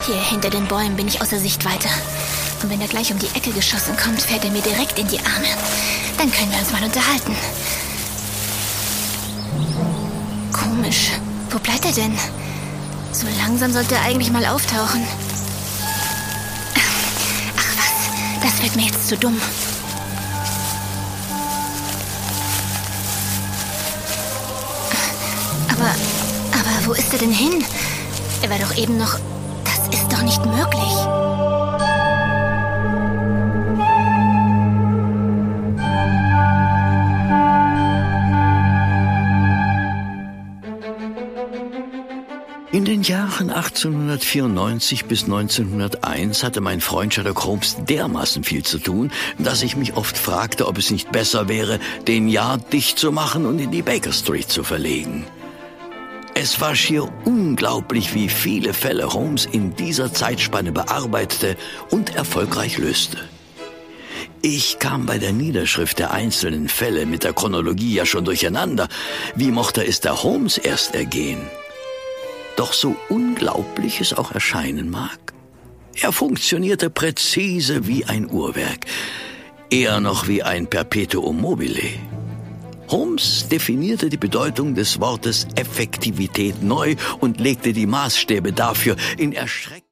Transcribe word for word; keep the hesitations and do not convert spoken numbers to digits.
Hier hinter den Bäumen bin ich außer Sichtweite. Und wenn er gleich um die Ecke geschossen kommt, fährt er mir direkt in die Arme. Dann können wir uns mal unterhalten. Komisch. Wo bleibt er denn? So langsam sollte er eigentlich mal auftauchen. Ach was, das wird mir jetzt zu dumm. Aber, aber wo ist er denn hin? Er war doch eben noch... Das ist doch nicht möglich. In den Jahren achtzehnhundertvierundneunzig bis neunzehnhunderteins hatte mein Freund Sherlock Holmes dermaßen viel zu tun, dass ich mich oft fragte, ob es nicht besser wäre, den Yard dicht zu machen und in die Baker Street zu verlegen. Es war schier unglaublich, wie viele Fälle Holmes in dieser Zeitspanne bearbeitete und erfolgreich löste. Ich kam bei der Niederschrift der einzelnen Fälle mit der Chronologie ja schon durcheinander. Wie mochte es der Holmes erst ergehen? Doch so unglaublich es auch erscheinen mag, er funktionierte präzise wie ein Uhrwerk, eher noch wie ein Perpetuum mobile. Holmes definierte die Bedeutung des Wortes Effektivität neu und legte die Maßstäbe dafür in erschreckend